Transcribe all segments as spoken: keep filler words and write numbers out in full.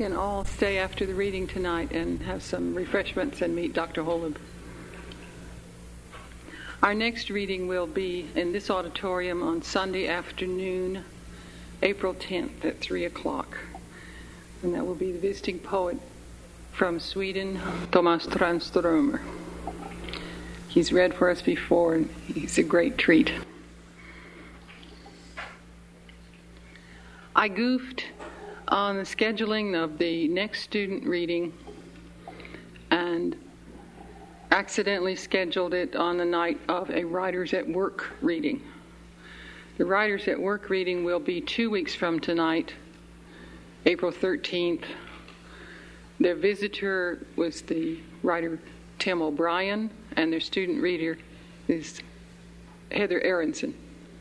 can all stay after the reading tonight and have some refreshments and meet Doctor Holub. Our next reading will be in this auditorium on Sunday afternoon, April tenth at three o'clock. And that will be the visiting poet from Sweden, Thomas Tranströmer. He's read for us before, and he's a great treat. I goofed on the scheduling of the next student reading and accidentally scheduled it on the night of a Writers at Work reading. The Writers at Work reading will be two weeks from tonight, April thirteenth. Their visitor was the writer Tim O'Brien, and their student reader is Heather Aronson.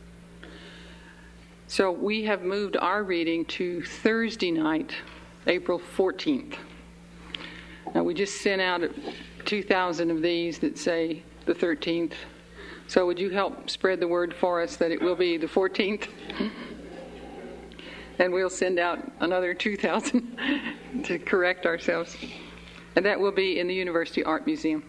So we have moved our reading to Thursday night, April fourteenth. Now we just sent out two thousand of these that say the thirteenth. So would you help spread the word for us that it will be the fourteenth? And we'll send out another two thousand to correct ourselves. And that will be in the University Art Museum.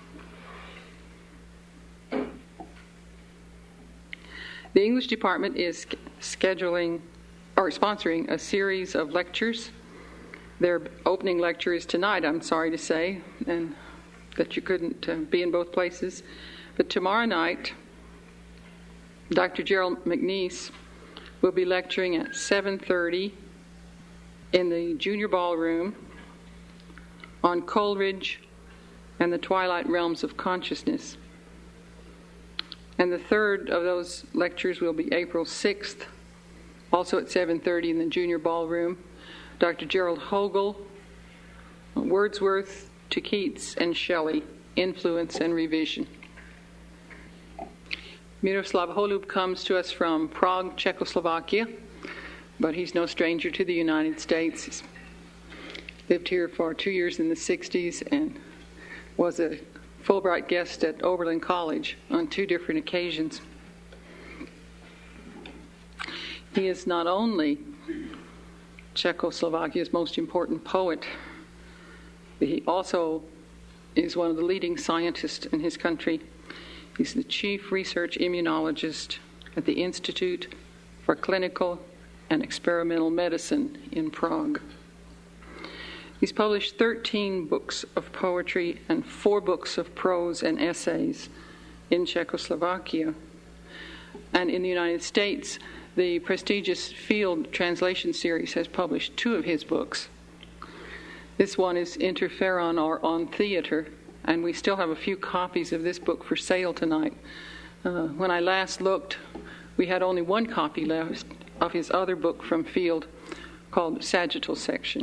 The English department is scheduling or sponsoring a series of lectures. Their opening lecture is tonight, I'm sorry to say, and that you couldn't uh, be in both places. But tomorrow night, Doctor Gerald McNeese will be lecturing at seven thirty in the junior ballroom on Coleridge and the Twilight Realms of Consciousness. And the third of those lectures will be April sixth, also at seven thirty in the junior ballroom. Doctor Gerald Hogel, Wordsworth to Keats and Shelley, Influence and Revision. Miroslav Holub comes to us from Prague, Czechoslovakia, but he's no stranger to the United States. He's lived here for two years in the sixties and was a Fulbright guest at Oberlin College on two different occasions. He is not only Czechoslovakia's most important poet, but he also is one of the leading scientists in his country. He's the chief research immunologist at the Institute for Clinical and Experimental Medicine in Prague. He's published thirteen books of poetry and four books of prose and essays in Czechoslovakia. And in the United States, the prestigious Field Translation Series has published two of his books. This one is Interferon or On Theater, and we still have a few copies of this book for sale tonight. Uh, when I last looked, we had only one copy left of his other book from Field called Sagittal Section.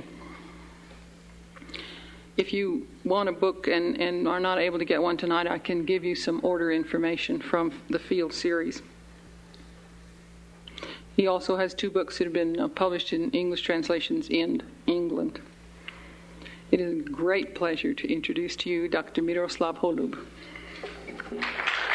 If you want a book and, and are not able to get one tonight, I can give you some order information from the Field series. He also has two books that have been uh, published in English translations in England. It is a great pleasure to introduce to you Doctor Miroslav Holub.